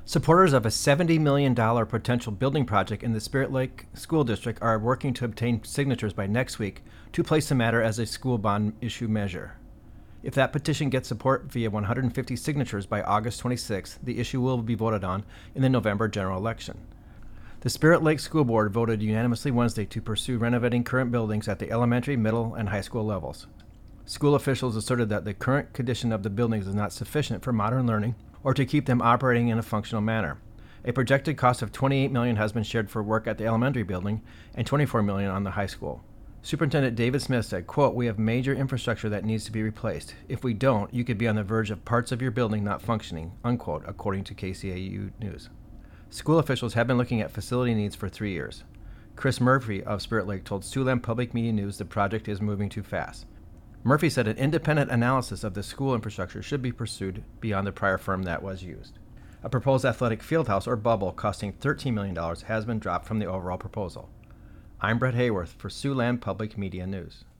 Supporters of a $70 million potential building project in the Spirit Lake School District are working to obtain signatures by next week to place the matter as a school bond issue measure. If that petition gets support via 150 signatures by August 26th, the issue will be voted on in the November general election. The Spirit Lake School Board voted unanimously Wednesday to pursue renovating current buildings at the elementary, middle, and high school levels. School officials asserted that the current condition of the buildings is not sufficient for modern learning or to keep them operating in a functional manner. A projected cost of $28 million has been shared for work at the elementary building and $24 million on the high school. Superintendent David Smith said, quote, "We have major infrastructure that needs to be replaced. If we don't, you could be on the verge of parts of your building not functioning," unquote, according to KCAU News. School officials have been looking at facility needs for 3 years. Chris Murphy of Spirit Lake told Siouxland Public Media News the project is moving too fast. Murphy said an independent analysis of the school infrastructure should be pursued beyond the prior firm that was used. A proposed athletic fieldhouse or bubble costing $13 million has been dropped from the overall proposal. I'm Brett Hayworth for Siouxland Public Media News.